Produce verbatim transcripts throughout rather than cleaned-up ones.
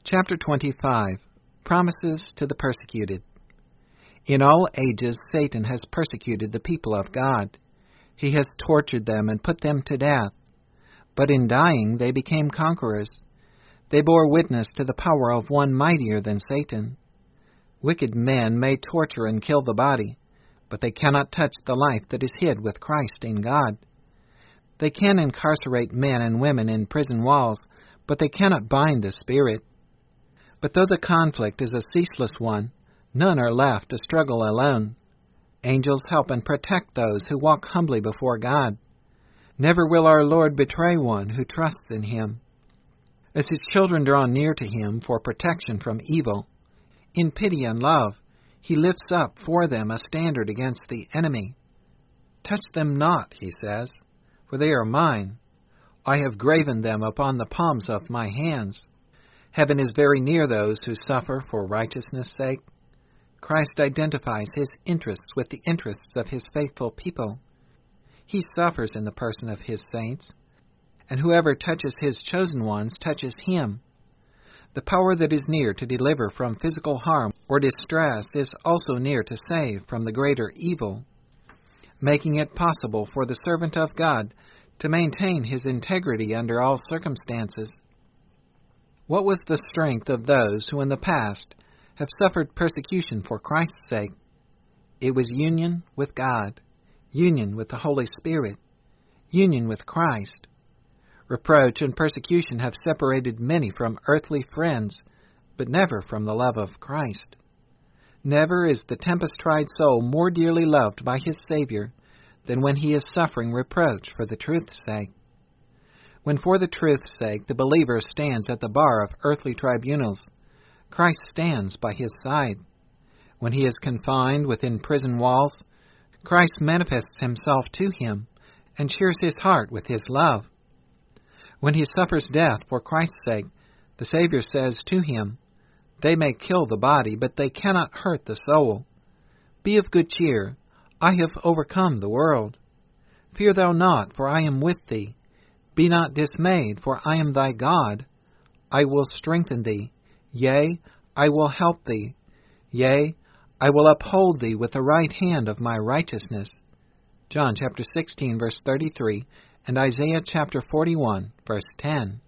Chapter twenty-five. Promises to the Persecuted. In all ages Satan has persecuted the people of God. He has tortured them and put them to death. But in dying they became conquerors. They bore witness to the power of one mightier than Satan. Wicked men may torture and kill the body, but they cannot touch the life that is hid with Christ in God. They can incarcerate men and women in prison walls, but they cannot bind the spirit. But though the conflict is a ceaseless one, none are left to struggle alone. Angels help and protect those who walk humbly before God. Never will our Lord betray one who trusts in Him. As His children draw near to Him for protection from evil, in pity and love, He lifts up for them a standard against the enemy. Touch them not, He says, for they are mine. I have graven them upon the palms of my hands. Heaven is very near those who suffer for righteousness' sake. Christ identifies His interests with the interests of His faithful people. He suffers in the person of His saints, and whoever touches His chosen ones touches Him. The power that is near to deliver from physical harm or distress is also near to save from the greater evil, making it possible for the servant of God to maintain his integrity under all circumstances. What was the strength of those who in the past have suffered persecution for Christ's sake? It was union with God, union with the Holy Spirit, union with Christ. Reproach and persecution have separated many from earthly friends, but never from the love of Christ. Never is the tempest-tried soul more dearly loved by his Savior than when he is suffering reproach for the truth's sake. When for the truth's sake the believer stands at the bar of earthly tribunals, Christ stands by his side. When he is confined within prison walls, Christ manifests himself to him and cheers his heart with his love. When he suffers death for Christ's sake, the Savior says to him, "They may kill the body, but they cannot hurt the soul. Be of good cheer. I have overcome the world. Fear thou not, for I am with thee. Be not dismayed, for I am thy God. I will strengthen thee. Yea, I will help thee. Yea, I will uphold thee with the right hand of my righteousness." John chapter sixteen, verse thirty-three, and Isaiah chapter forty-one, verse ten.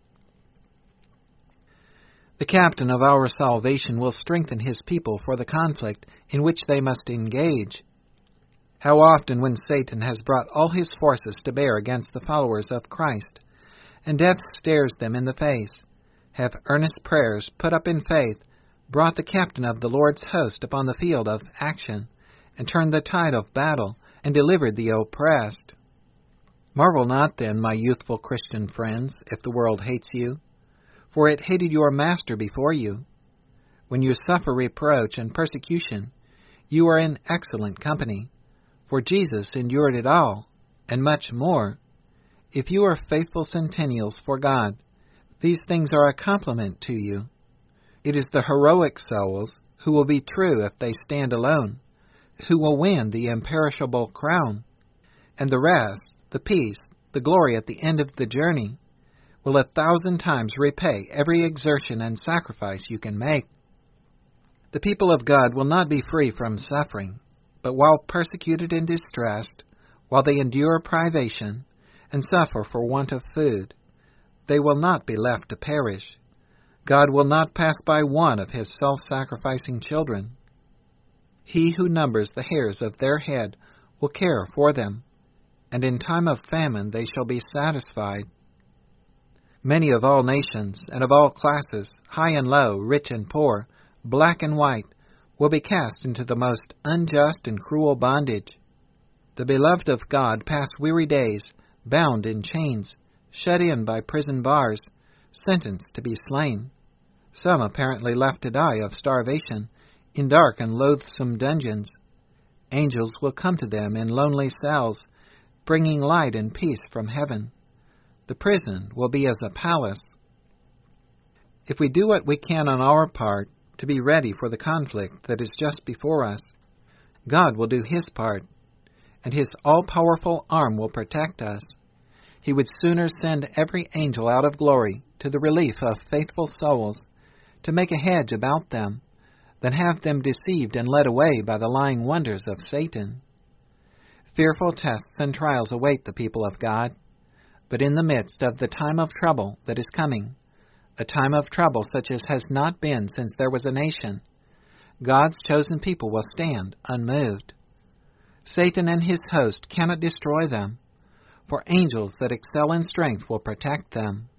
The captain of our salvation will strengthen his people for the conflict in which they must engage. How often when Satan has brought all his forces to bear against the followers of Christ, and death stares them in the face, have earnest prayers put up in faith brought the captain of the Lord's host upon the field of action, and turned the tide of battle, and delivered the oppressed. Marvel not then, my youthful Christian friends, if the world hates you, for it hated your Master before you. When you suffer reproach and persecution, you are in excellent company, for Jesus endured it all, and much more. If you are faithful centennials for God, these things are a compliment to you. It is the heroic souls who will be true if they stand alone, who will win the imperishable crown, and the rest, the peace, the glory at the end of the journey, will a thousand times repay every exertion and sacrifice you can make. The people of God will not be free from suffering, but while persecuted and distressed, while they endure privation and suffer for want of food, they will not be left to perish. God will not pass by one of His self-sacrificing children. He who numbers the hairs of their head will care for them, and in time of famine they shall be satisfied. Many of all nations and of all classes, high and low, rich and poor, black and white, will be cast into the most unjust and cruel bondage. The beloved of God pass weary days, bound in chains, shut in by prison bars, sentenced to be slain. Some apparently left to die of starvation in dark and loathsome dungeons. Angels will come to them in lonely cells, bringing light and peace from heaven. The prison will be as a palace. If we do what we can on our part to be ready for the conflict that is just before us, God will do His part, and His all-powerful arm will protect us. He would sooner send every angel out of glory to the relief of faithful souls to make a hedge about them, than have them deceived and led away by the lying wonders of Satan. Fearful tests and trials await the people of God, but in the midst of the time of trouble that is coming, a time of trouble such as has not been since there was a nation, God's chosen people will stand unmoved. Satan and his host cannot destroy them, for angels that excel in strength will protect them.